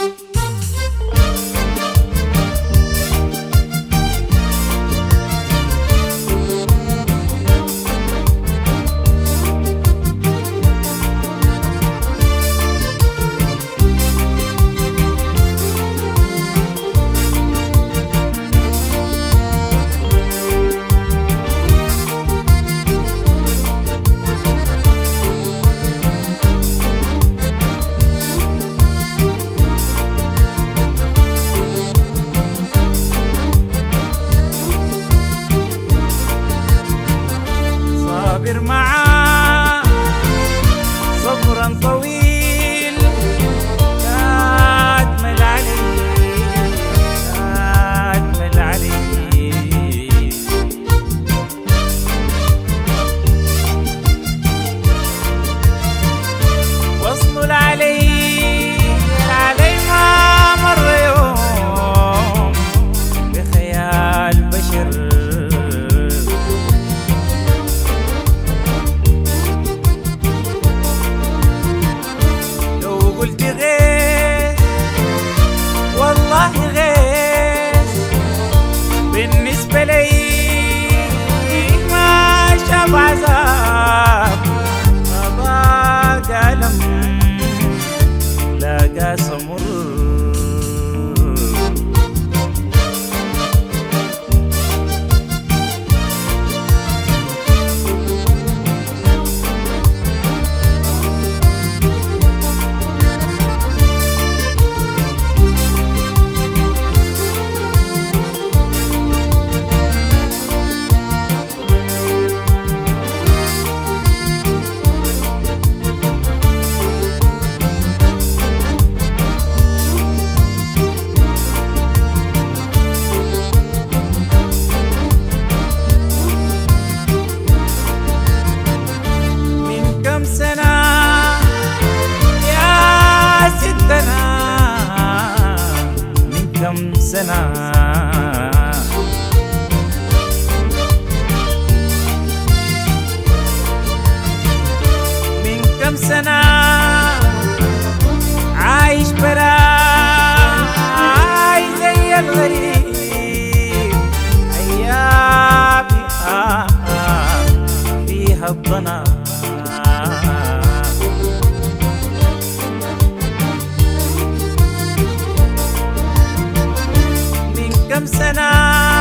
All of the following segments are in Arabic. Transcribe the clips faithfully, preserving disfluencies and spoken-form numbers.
صابر معاه صبرا طويل، لا أجمل علي لا أجمل علي. واصل علي علي ما مر يوم بخيال بشر، قلت غيث والله غيث بالنسبة لي ما شاف عذاب، ما باقى ألم لاقى سمر. كم سنة من كم سنة عايش براي زي الغريب، أيامي آه آه فيها الضنا. كم سنة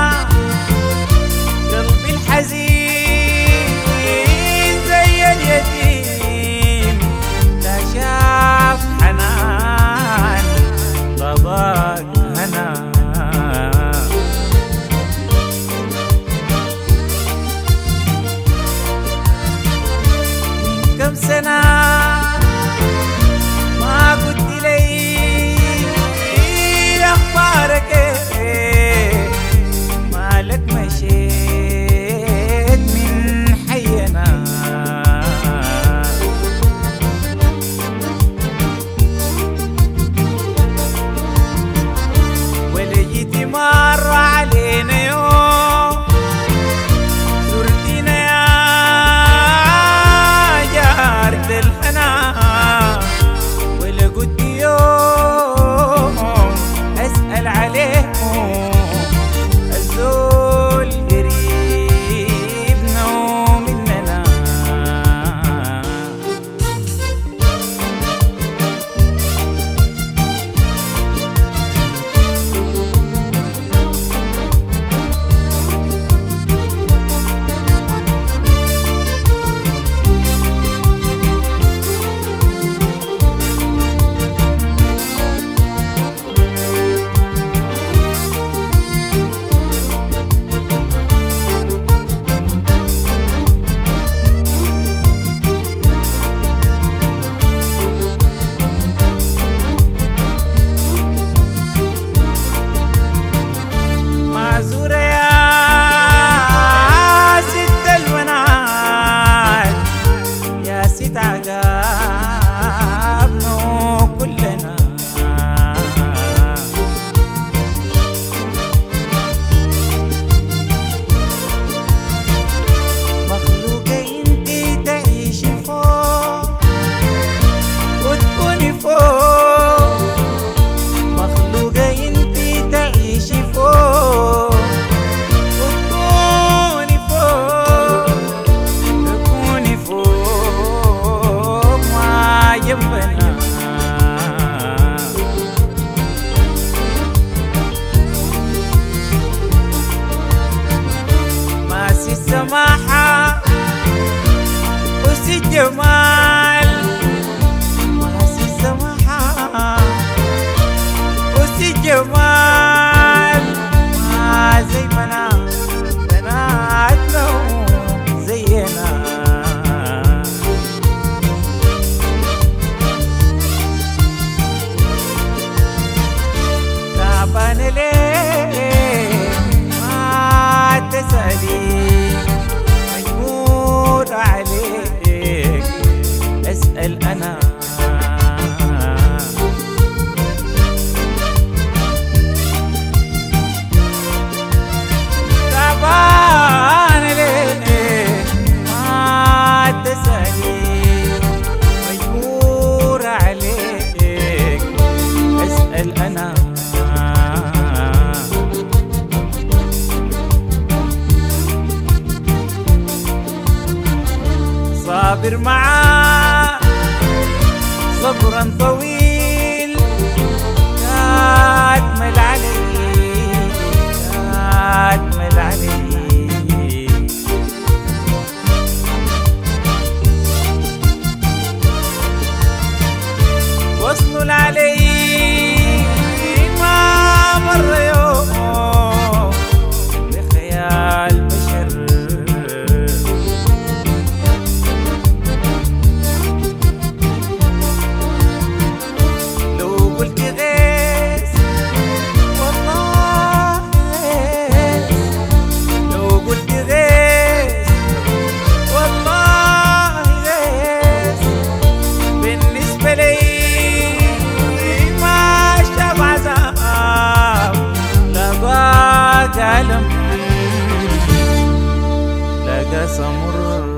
قلبي الحزين زي اليتيم، لا شاف حنان لا ضاق هنا. من كم سنة ما قلت لي أخبارك مالك مشيت من حينا. ليه ما تسألي مجبور عليك أسأل أنا. تعبان ليه ما تسألي مجبور عليك أسأل أنا. صابر معاه صبرا طويل أكمل علي أكمل علي. وصل علي ما مر يوم بخيال بشر. لو قلت غيث والله غيث، لو قلت غيث والله غيث، بالنسبة لي ما شاف عذاب لقى ألم لقى سمر.